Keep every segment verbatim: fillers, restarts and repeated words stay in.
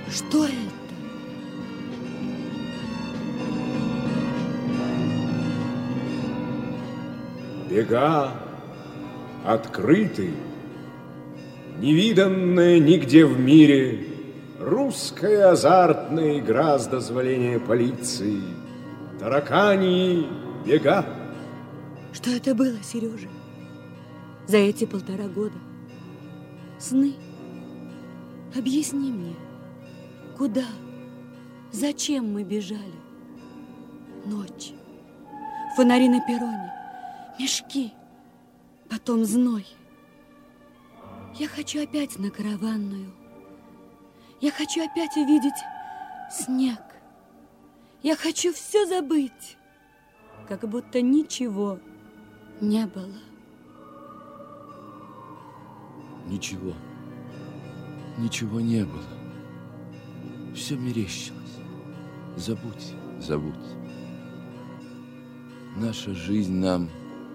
Что это? Бега открыты, невиданная нигде в мире, русская азартная игра с дозволения полиции. Таракани бега. Что это было, Сережа? За эти полтора года? Сны? Объясни мне, куда, зачем мы бежали? Ночь, фонари на перроне, мешки, потом зной. Я хочу опять на Караванную. Я хочу опять увидеть снег. Я хочу все забыть, как будто ничего не было. Ничего, ничего не было. Все мерещилось. Забудь, забудь. Наша жизнь нам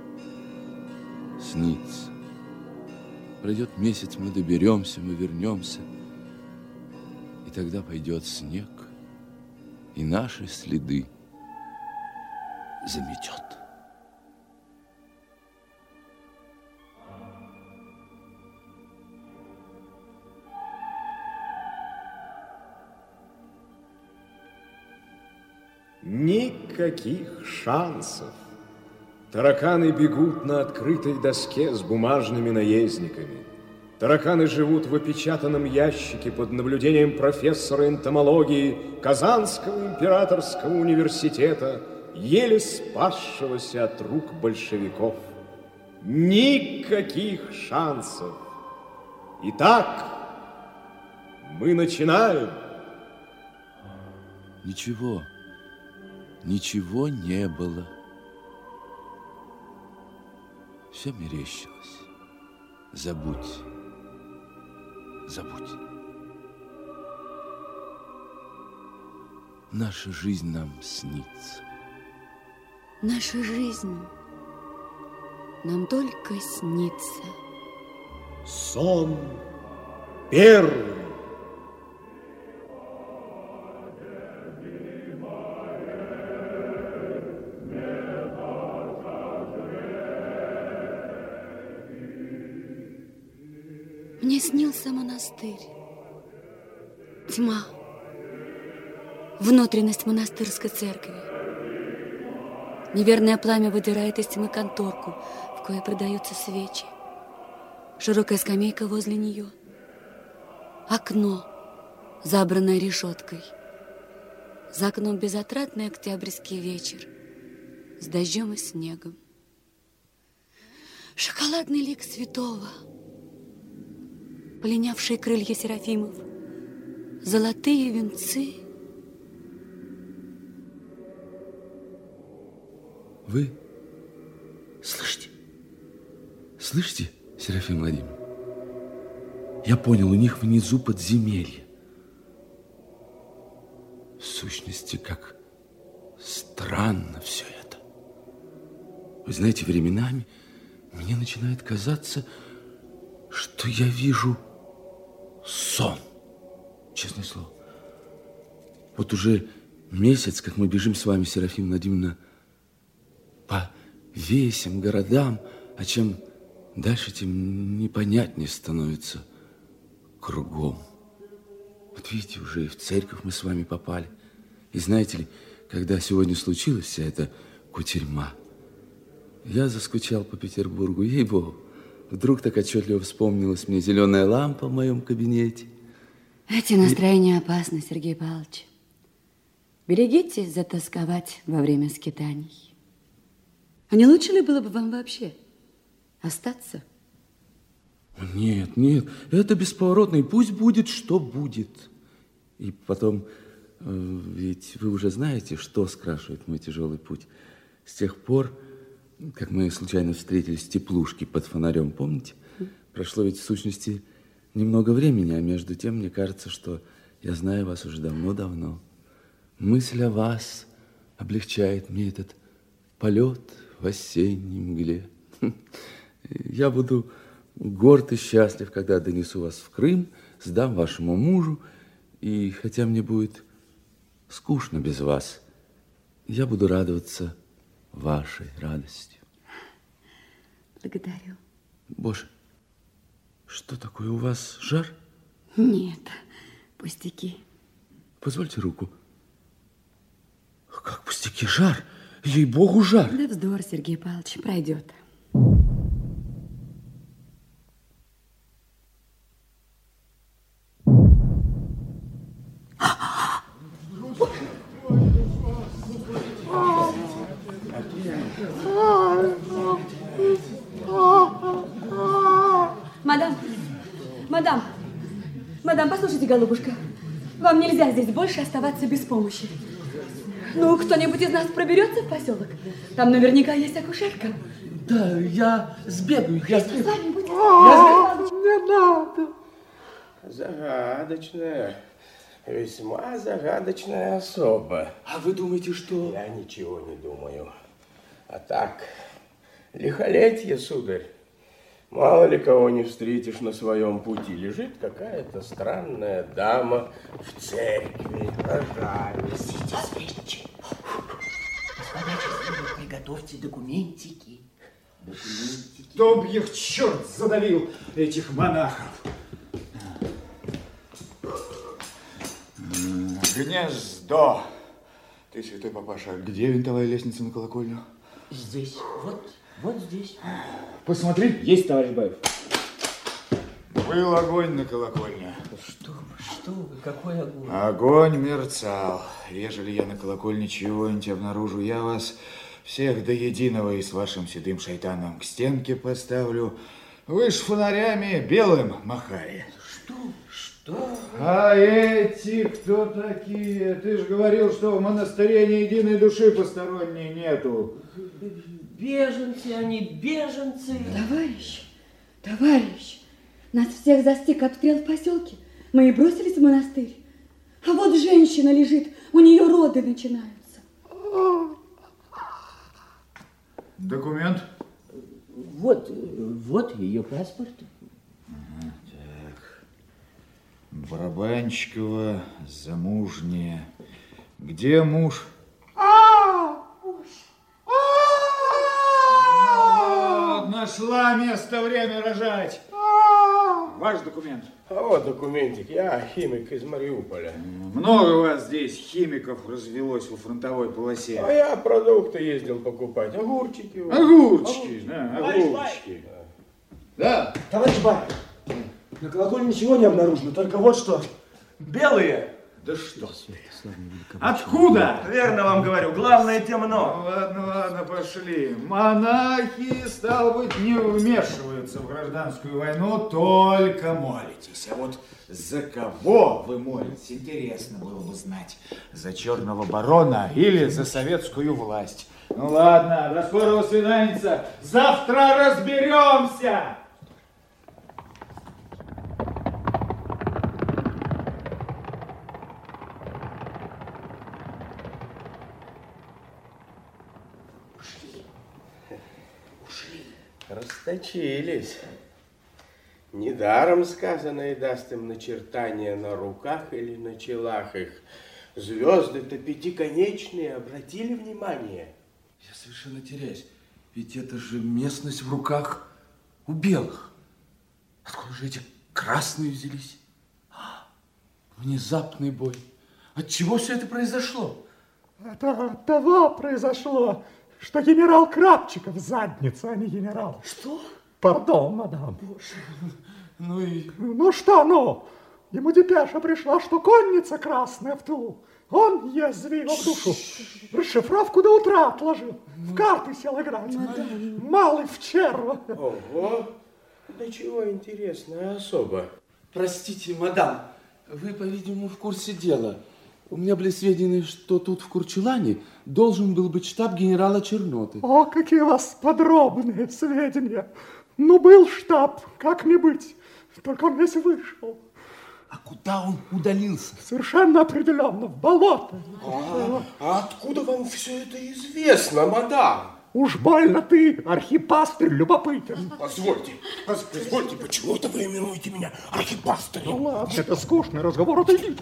снится. Пройдет месяц, мы доберемся, мы вернемся. И тогда пойдет снег, и наши следы заметет. Никаких шансов. Тараканы бегут на открытой доске с бумажными наездниками. Тараканы живут в опечатанном ящике под наблюдением профессора энтомологии Казанского императорского университета, еле спасшегося от рук большевиков. Никаких шансов. Итак, мы начинаем. Ничего, ничего не было. Все мерещилось. Забудь, забудь. Наша жизнь нам снится. Наша жизнь нам только снится. Сон первый. Мне снился монастырь. Тьма. Внутренность монастырской церкви. Неверное пламя выдирает из тьмы конторку, в кое продаются свечи. Широкая скамейка возле нее. Окно, забранное решеткой. За окном безотрадный октябрьский вечер с дождем и снегом. Шоколадный лик святого, пленявшие крылья серафимов, золотые венцы. Вы слышите? Слышите, Серафим Владимирович? Я понял, у них внизу подземелье. В сущности, как странно все это. Вы знаете, временами мне начинает казаться, что я вижу сон. Честное слово. Вот уже месяц, как мы бежим с вами, Серафима Владимировна, по весям, городам, а чем дальше, тем непонятнее становится кругом. Вот видите, уже и в церковь мы с вами попали. И знаете ли, когда сегодня случилась вся эта кутерьма, я заскучал по Петербургу, ей-богу. Вдруг так отчетливо вспомнилась мне зеленая лампа в моем кабинете. Эти настроения опасны, Сергей Павлович. Берегитесь затасковать во время скитаний. А не лучше ли было бы вам вообще остаться? Нет, нет, это бесповоротно, и пусть будет, что будет. И потом, ведь вы уже знаете, что скрашивает мой тяжелый путь. С тех пор, как мы случайно встретились в теплушке под фонарем, помните? Прошло ведь в сущности немного времени, а между тем мне кажется, что я знаю вас уже давно-давно. Мысль о вас облегчает мне этот полет в осенней мгле. Я буду горд и счастлив, когда донесу вас в Крым, сдам вашему мужу, И хотя мне будет скучно без вас, я буду радоваться вашей радостью. Благодарю. Боже, что такое у вас, жар? Нет, пустяки. Позвольте руку. Как пустяки, жар? Ей-богу, жар. Да вздор, Сергей Павлович, пройдет. Мадам, мадам, мадам, послушайте, голубушка, вам нельзя здесь больше оставаться без помощи. Ну, кто-нибудь из нас проберется в поселок? Там наверняка есть акушерка. Да, я сбегаю. Я С вами будет. Не надо. Загадочная, весьма загадочная особа. А вы думаете, что... Я ничего не думаю. А так, лихолетье, сударь. Мало ли кого не встретишь на своем пути. Лежит какая-то странная дама в церкви. Пожалуйста. Свечи. Господа счастливы, приготовьте документики. Документики. Чтоб их черт задавил, этих монахов. Гнездо. Ты, святой папаша, где винтовая лестница на колокольню? Здесь, вот, вот здесь. Посмотри, есть, товарищ Баев. Был огонь на колокольне. Что вы, что вы, какой огонь? Огонь мерцал. Ежели я на колокольне чего-нибудь обнаружу, я вас всех до единого и с вашим седым шайтаном к стенке поставлю. Вы ж фонарями белым махали. Что? Что? А эти кто такие? Ты же говорил, что в монастыре ни единой души посторонней нету. Беженцы они, беженцы. Товарищ, товарищ, нас всех застиг обстрел в поселке. Мы и бросились в монастырь. А вот женщина лежит, у нее роды начинаются. Документ? Вот, вот ее паспорт. Так. Барабанщикова, замужняя. Где муж? Вот, нашла место, время рожать. Ваш документ. А вот документик. Я химик из Мариуполя. Много у вас здесь химиков развелось во фронтовой полосе. А я продукты ездил покупать. Огурчики. вот. Огурчики, да, огурчики. Да. Товарищ Баев, на колокольне ничего не обнаружено, только вот что. Белые? Да что? Откуда? Верно вам говорю, главное темно. Ну, ладно, ладно, пошли. Монахи, стало быть, не вмешиваются в гражданскую войну, только молитесь. А вот за кого вы молитесь, интересно было бы знать. За черного барона или за советскую власть? Ну ладно, до скорого свиданья. Завтра разберемся. Расточились. Недаром сказано, и даст им начертания на руках или на челах их. Звезды-то пятиконечные, обратили внимание? Я совершенно теряюсь. Ведь это же местность в руках у белых. Откуда же эти красные взялись? А, внезапный бой. От чего все это произошло? Это от того произошло, что генерал Кравчиков задница, а не генерал. Что? Пардон, мадам. Боже. Ну и... Ну что, ну? Ему депеша пришла, что конница красная в тылу. Он язви его в душу. Расшифровку до утра отложил. В карты сел играть. Малый в черва. Ого! Да чего интересная особа. Простите, мадам, вы, по-видимому, в курсе дела. У меня были сведения, что тут в Курчелане должен был быть штаб генерала Черноты. О, какие у вас подробные сведения. Ну, был штаб, как не быть. Только он весь вышел. А куда он удалился? Совершенно определенно, в болото. А, а откуда вам все это известно, мадам? Уж больно ты, архипастырь, любопытен. Позвольте, позвольте, почему-то вы именуете меня архипастырем. Ну ладно, это скучный разговор, отойди.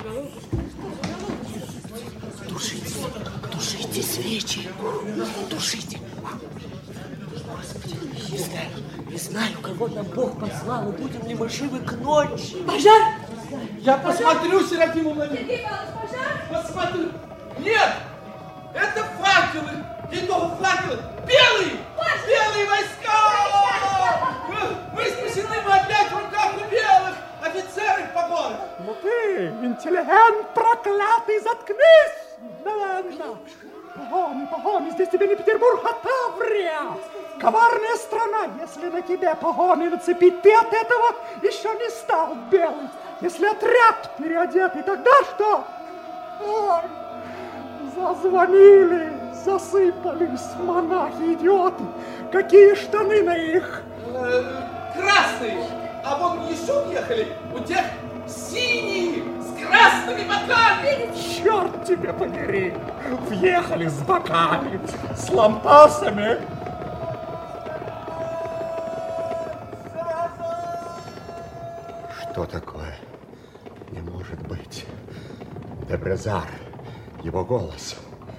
Тушите, тушите свечи, тушите. Господи, не знаю, не знаю, кого нам Бог послал, и будем ли мы живы к ночи. Пожар! Я посмотрю, Серафимовна. Сергей Павлович, пожар! Посмотрю. Нет, это факелы. И то факелы. Белые! Белые войска! Мы, мы спасены, мы опять в руках у белых офицеров в погонах. Ну ты, интеллигент проклятый, заткнись! Да ладно. Погоны, погоны, здесь тебе не Петербург, а Таврия. Коварная страна. Если на тебе погоны нацепить, ты от этого еще не стал белым. Если отряд переодетый, тогда что? Ой, зазвонили, засыпались монахи-идиоты. Какие штаны на их? Красные. А вон еще уехали. У тех синие с красными боками. Черт тебе побери. Въехали с боками, с лампасами. Что такое? Не может быть. Де Брезар. Его голос.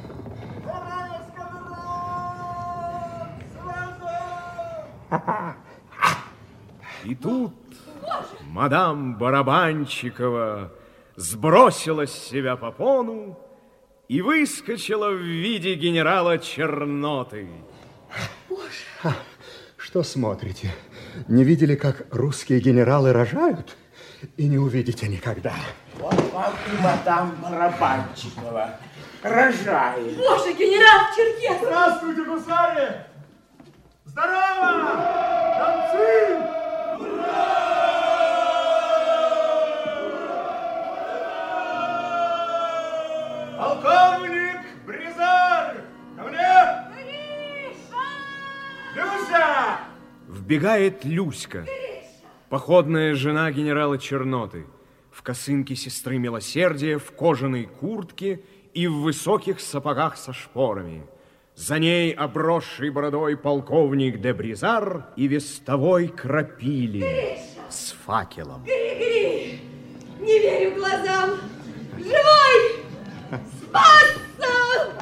И тут мадам Барабанщикова сбросила с себя попону и выскочила в виде генерала Черноты. Боже! Что смотрите? Не видели, как русские генералы рожают? И не увидите никогда. Вот вам и мадам Барабанщикова рожает. Боже, генерал Черкес! Здравствуйте, гусары! Здорово! Танцы! Полковник Брезар! Ко мне! Люся! Вбегает Люська, походная жена генерала Черноты, в косынке сестры Милосердия, в кожаной куртке и в высоких сапогах со шпорами. За ней обросший бородой полковник де Брезар и вестовой Крапили Гриша! с факелом. Гри, Гри! Не верю глазам! Живой! Спасся!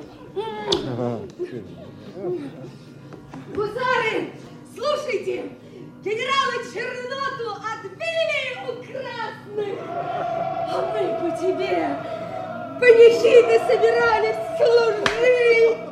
Гусары, слушайте! Генерала Черноту отбили у красных! А мы по тебе панихиды собирались служить!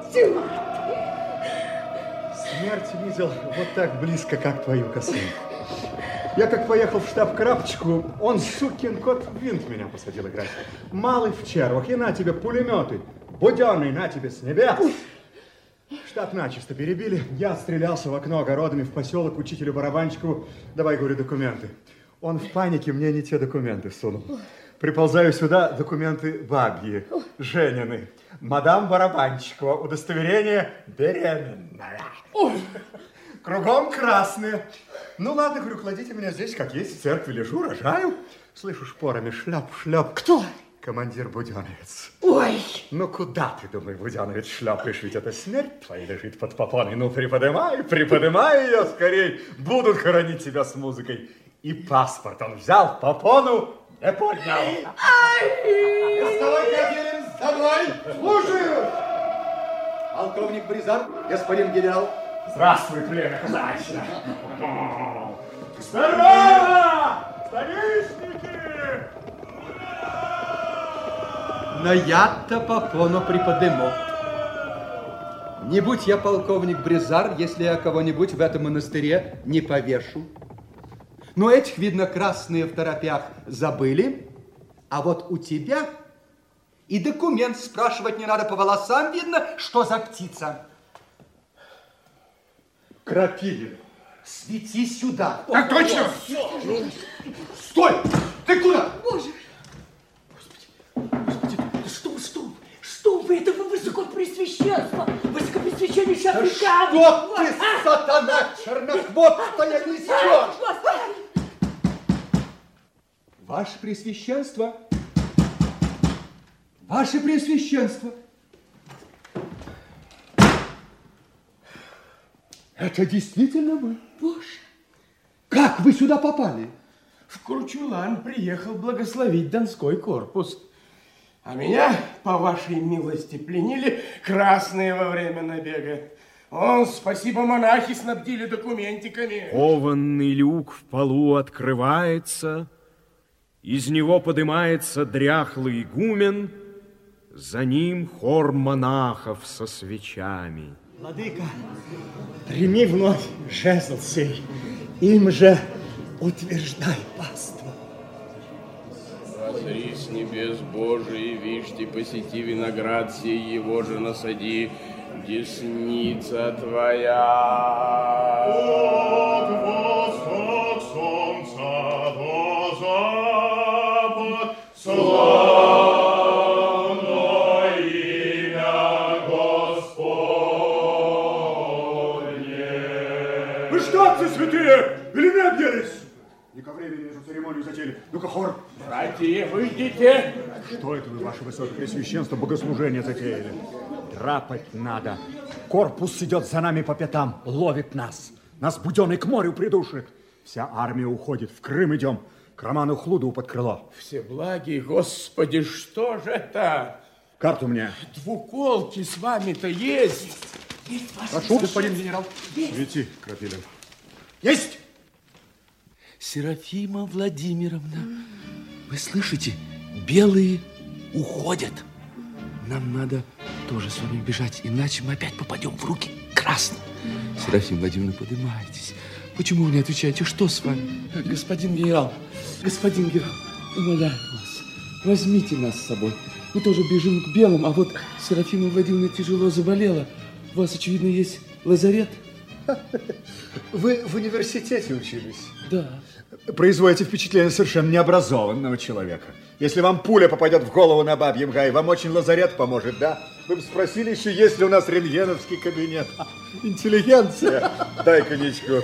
Смерть видел вот так близко, как твою косынку. Я как поехал в штаб Крапочку, он, сукин кот, в винт меня посадил играть. Малый в червах, и на тебе пулеметы. Буденный, на тебе с небес. Штаб начисто перебили. Я отстрелялся в окно огородами в поселок учителю Барабанщикову. Давай, говорю, документы. Он в панике мне не те документы сунул. Приползаю сюда, документы бабьи, Женины. Мадам Барабанщикова, удостоверение беременная. Кругом красные. Ну ладно, говорю, кладите меня здесь, как есть, в церкви лежу, рожаю. Слышу шпорами шляп, шляп. Кто? Командир Буденовец. Ой! Ну куда ты, думай, Буденовец, шляпаешь, ведь это смерть твоя лежит под попоной. Ну приподымай, приподымай ее скорей, будут хоронить тебя с музыкой. И паспорт он взял, попону не поднял. Ай! Вставай, Катерин, вставай! Слушаю! Полковник Брезар, господин генерал. Здравствуй, племя казачье. Здорово! Станичники! Но я-то попону приподыму. Не будь я полковник Брезар, если я кого-нибудь в этом монастыре не повешу. Но этих, видно, красные в торопях забыли. А вот у тебя и документ спрашивать не надо, по волосам видно, что за птица. Крапивин, свети сюда. Так точно! Стой! Ты куда? Боже! Что, что? Что вы? Это вы высокопресвященство! Высокопресвященнейший Африкан! Что ты, сатана чернохвостая, несешь? Ваше Пресвященство! Ваше Пресвященство! Это действительно вы? Боже! Как вы сюда попали? В Курчулан приехал благословить Донской корпус. А меня, по вашей милости, пленили красные во время набега. О, спасибо, монахи снабдили документиками. Кованный люк в полу открывается, из него поднимается дряхлый игумен, за ним хор монахов со свечами. Владыка, прими вновь жезл сей, им же утверждай паству. Возри с небес Божий, вишь, посети виноград сей, его же насади, десница твоя. От восток солнца до запад, славно имя Господне. Вы что, отцы святые, или не объелись? Не ко времени эту церемонию затеяли. Ну-ка, хор. Братья, выйдите. Что это вы, ваше высокопресвященство, богослужение затеяли? Драпать надо. Корпус идет за нами по пятам, ловит нас. Нас буденный к морю придушит. Вся армия уходит, в Крым идем, к Роману Хлудову под крыло. Всеблагий Господи, что же это? Карту мне. Двуколки с вами-то есть. Есть, прошу, господин генерал. Свети, Крапилин. Есть! Серафима Владимировна, вы слышите? Белые уходят. Нам надо тоже с вами бежать, иначе мы опять попадем в руки красным. Серафима Владимировна, поднимайтесь. Почему вы не отвечаете? Что с вами? Господин генерал, господин генерал, умоляю вас, возьмите нас с собой. Мы тоже бежим к белым, а вот Серафима Владимировна тяжело заболела. У вас, очевидно, есть лазарет? Вы в университете учились? Да. Производите впечатление совершенно необразованного человека. Если вам пуля попадет в голову на бабьем гае, вам очень лазарет поможет, да? Вы бы спросили еще, есть ли у нас рентгеновский кабинет. Интеллигенция. Дай коньячку.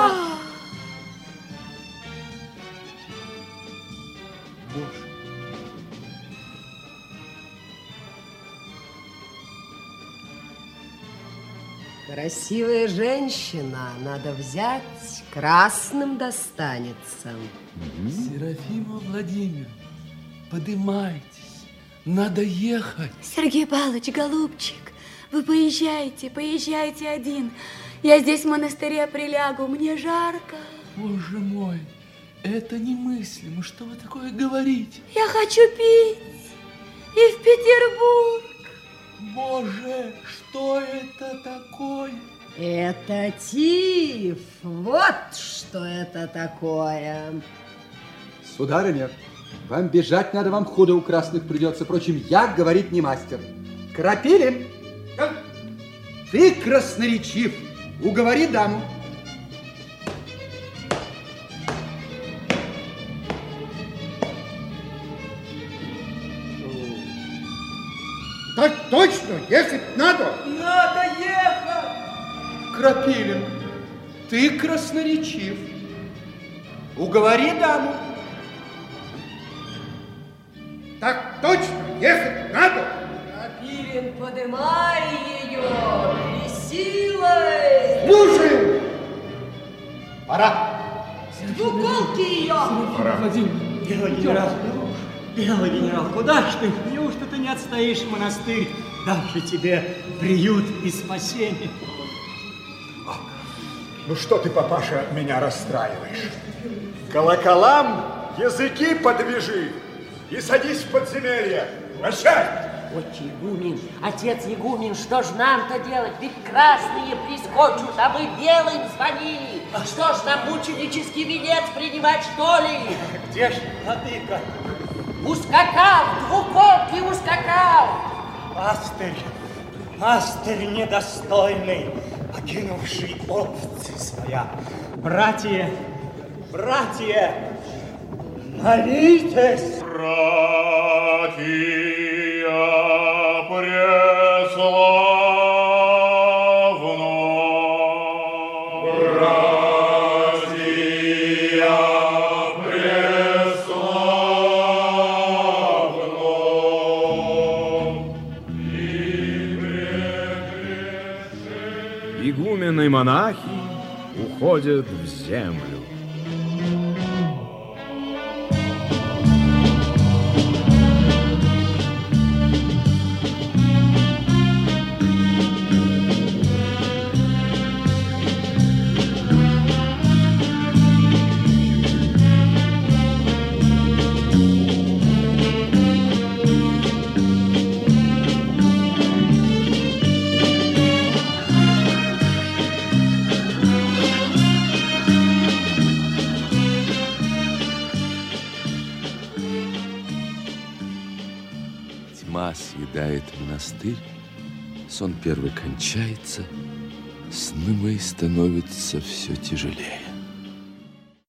Красивая женщина, надо взять, красным достанется. Серафима Владимировна, подымайтесь, надо ехать. Сергей Павлович, голубчик, вы поезжайте, поезжайте один. Я здесь в монастыре прилягу, мне жарко. Боже мой, это немыслимо, что вы такое говорите? Я хочу пить и в Петербург. Боже, что это такое? Это тиф. Вот что это такое. Сударыня, вам бежать надо, вам худо у красных придется. Впрочем, я говорить не мастер. Крапилин, ты красноречив. Уговори даму. Так точно, ехать надо. Надо ехать. Крапилин, ты красноречив. Уговори даму. Так точно, ехать надо. Крапилин, подымай ее и силой. Слушаем. Пора. Двуколки ее. Пора. Белый генерал, белый генерал, куда ж ты? Неужто ты не отстоишь монастырь, давший тебе приют и спасение? Ну что ты, папаша, меня расстраиваешь? Колоколам языки подвяжи и садись в подземелье. Прощай! Отче игумен, отец игумен, что ж нам-то делать? Ведь красные прискочут, а мы белым звонили. Что ж нам мученический венец принимать, что ли? Где ж владыка? Ускакал, двуколки ускакал. Пастырь, пастырь недостойный, покинувший овцы своя. Братья, братья, молитесь! Братья преславно, братья преславно, Игумены монахи уходят в землю. Тьма съедает монастырь, сон первый кончается, сны мои становятся все тяжелее.